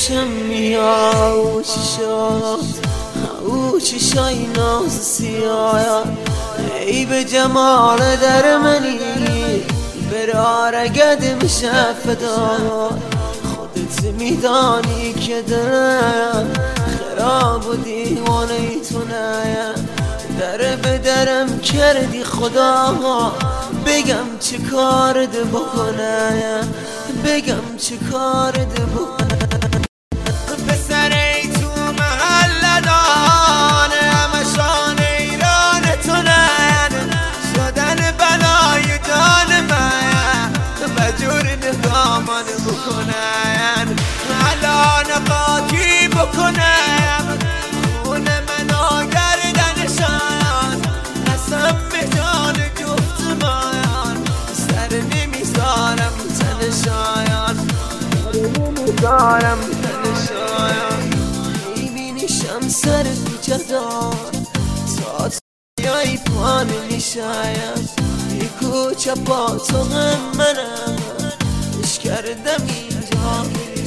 چشم میاد او چشای ناز سیاه ای به جمال در منی برا رگد میشه فدا خودت میدانی که درم خراب و دیوانه تو نیم در به درم کردی خدا بگم چه کارت بکنم بگم چه کارت بکنم پسره تو محل دان همشان ایران تو نین شدن بلای جان من بجور نگامان بکنن الان قاطی بکنم خون منو گردنشان قسم به جان جفت مایان سر نمیذارم تنشایان دارم تنشایان میبینیشم سر کوچه دار تا یای پا نمیشایم بی کوچه با تو غم منم اش کردم اینجا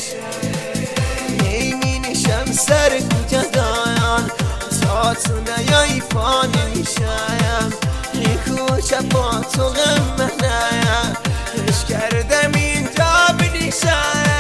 میبینیشم سر کوچه دار تا تو نیای پا نمیشایم بی کوچه با تو غم منم اش کردم اینجا بنیشایم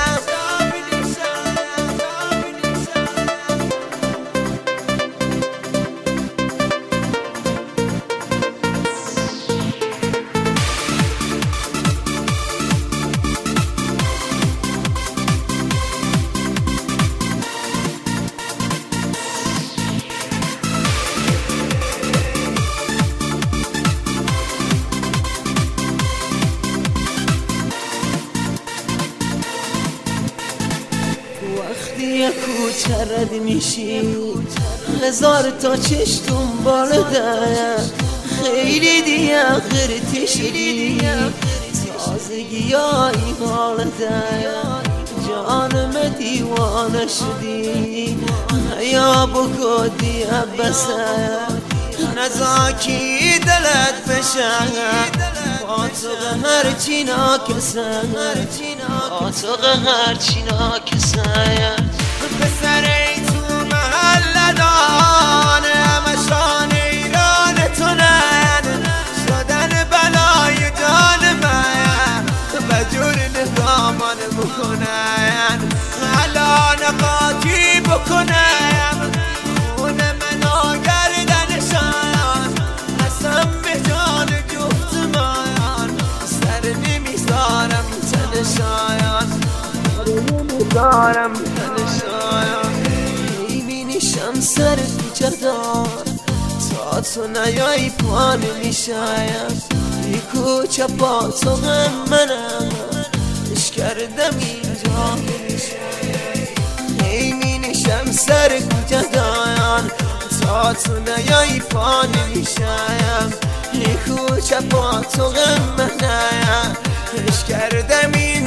وقتی یک کوچه رد میشی هزار تا چش دنبال ده خیلی دیگه غیر تشدی تازگی های حال ده جانم دیوانه شدی یا بکدی عبسه نزاکی دلت بشه آتوق هرچی ناکسه آتوق هرچی ناکسه پسره تو محل دان همشان ایران تو نین شدن بلای جان من بجور نگامان بکنن الان قاطی بکنم خون منو گردنشان قسم به جان جفت مایان سر نمیذارم تنشایان دارم تنشایان میبینیشم سر کوچه دار تا تو نیایی پا نمیشایم بی کوچه با تو غم منم اش کردم اینجا میبینیشم سر کوچه دار تا تو نیایی پا نمیشایم بی کوچه با تو غم منم اش کردم اینجا